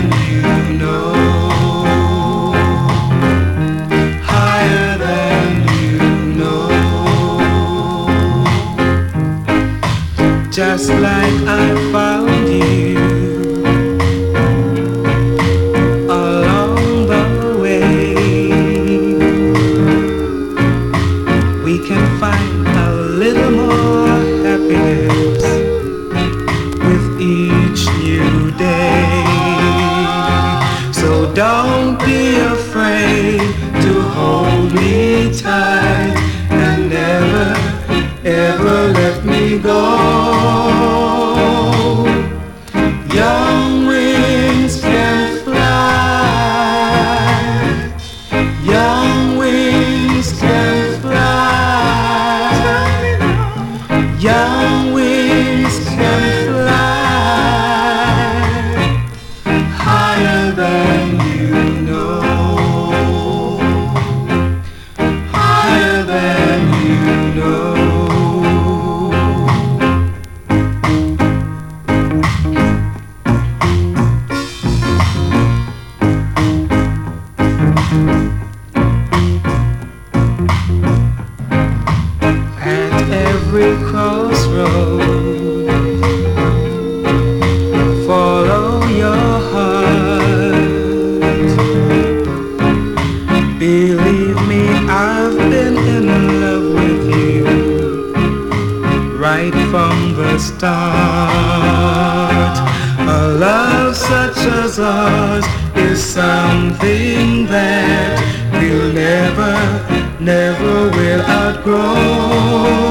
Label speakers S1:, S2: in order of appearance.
S1: than you know, higher than you know. Just like I found you along the way, we can find a little more happiness with each new day. So don't be afraid to hold me tight and never, ever let me go. Young wings can fly, young wings can fly, young wings can fly, higher than you know, higher than you know. At every crossroad, follow your heart. Believe me, I've been in love with you right from the start. A love such as ours is something that we'll never, never will outgrow.